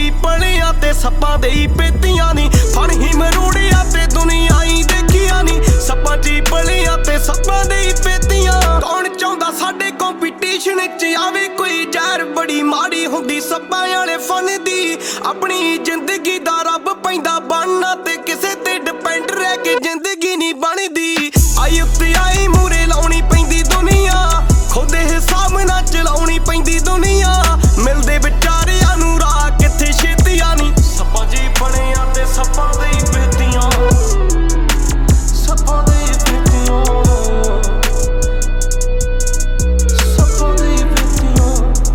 जी पलियां ते सप्पां दे ही पेतियां नी फण ही मरूड़िया ते दुनिया ही देखिया नी सप्पां जी पलियां ते सप्पां दे ही पेतियां कौन चाहुंदा साडे कंपीटीशन च आवे कोई जहर बड़ी माड़ी हुंदी सप्पां वाले फन दी अपनी जिंदगी दा रब पैंदा बनना ते किसे ते डिपेंड रह के जिंदगी नहीं बनदी आई उत्ते आई मूरे लाउणी पैंदी दुनिया खुद हिसाब ना चलाउणी पैंदी दुनिया मिलदे विचारियां नूं राह किथे छेतियां नी सप्पां जी बणिया ते सप्पां दे ही पेतियां सप्पां दे ही पेतियां सप्पां दे ही पेतियां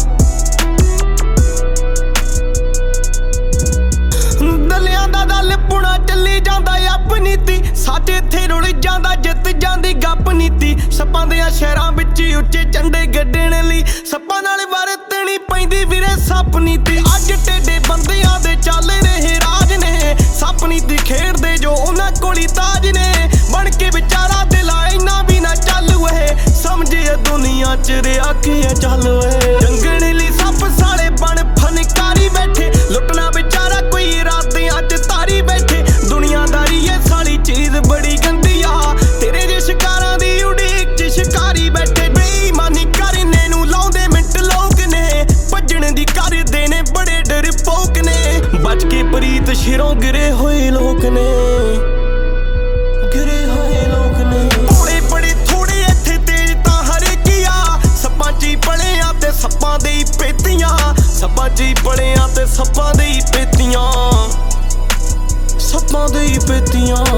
दलियां दा दल पुणा चली जांदा अपनी ती साडे इत्थे रुल जांदा जित जांदी गप नीती सप्पां देयां शहरां विच उच्चे झंडे गड्ढण लई सप्पां नाल वरतणी पैंदी वीरे सप नीति अज टेढ़े बंदियां दे चल रहे राज ने सप नीति खेडदे जो उन्हां कोली ताज ने बन के विचारा दिला इन्ना भी ना चल वे समझे दुनिया च रिया के चल वे जंगण लई सप साले बन फनकारी बैठे लुटना विचारा कोई इरादियां च तारी बैठे दुनियादारी ये साली चीज बड़ी गंदी आ तेरे जे शिकारां दी उड़ीक च शिकारी बैठे बेईमानी करने नूं लाउंदे मिंट लोक ने भज्जण दी करदे ने बड़े डरपोक ने बच के प्रीत शिरों गिरे होए लोक ने गिरे होए लोक ने भोले बड़े थोड़े इत्थे तेज तां हर किया सप्पां जी बणिया ते सप्पां दे ही पेतियां सप्पां जी बणिया ते सप्पां दे ही पेतियां सप्पां दे ही पेतियां